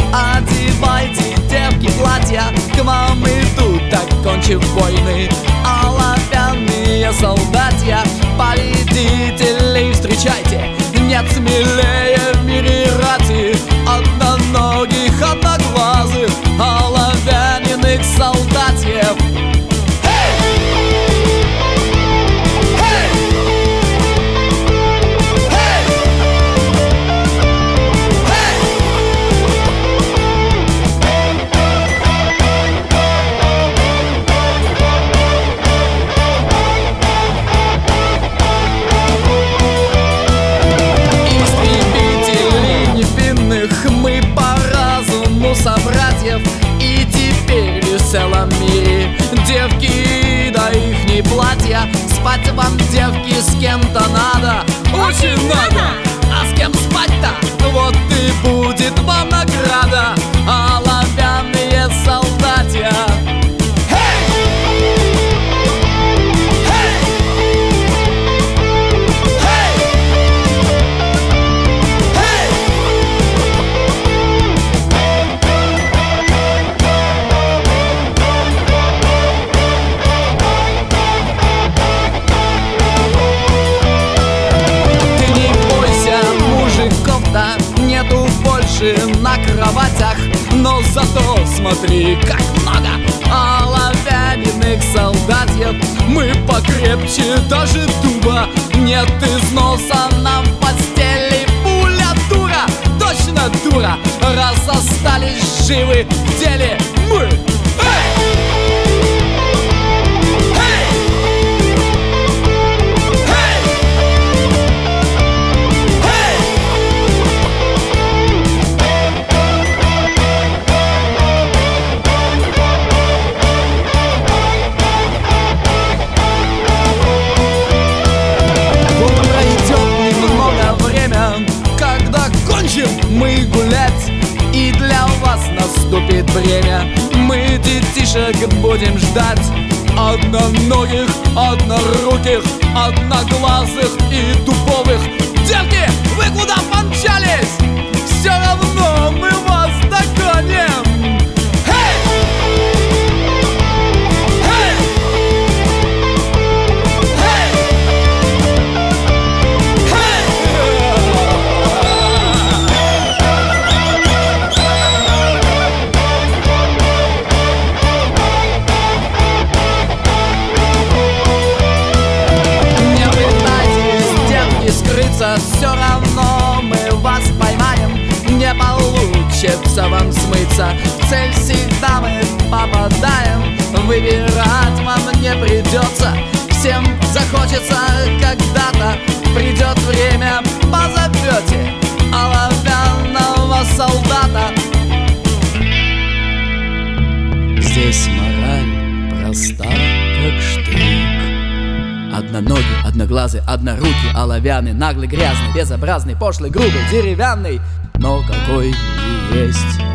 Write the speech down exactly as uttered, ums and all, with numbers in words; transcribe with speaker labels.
Speaker 1: Одевайте, девки, платья, к вам идут, окончив войны, оловянные солдатья. Победителей встречайте, нет смелее в мире рати одноногих, одноглазых, оловяненных солдатьев. Мы по разуму собратьев, и теперь в целом мире девки да ихние платья. Спать вам, девки, с кем-то надо, очень надо. А с кем спать-то? Вот и будет вам награда, оловянные солдатья. Нету больше на кроватях, но зато смотри, как много оловяненных солдатьев. Мы покрепче даже дуба, нет износа нам в постели. Пуля дура, точно дура, раз остались живы в деле мы. Мы гулять, и для вас наступит время. Мы детишек будем ждать, одноногих, одноруких, одноглазых и туповых. Девки, вы куда помчались? Все равно мы вас догоним. Все равно мы вас поймаем, не получится вам смыться. В цель всегда мы попадаем, выбирать вам не придется. Всем захочется когда-то, придет время, позовете оловянного солдата. Здесь мораль проста, как штрих. Одноногий, одноглазый, однорукий, оловянный, наглый, грязный, безобразный, пошлый, грубый, деревянный, но какой и есть.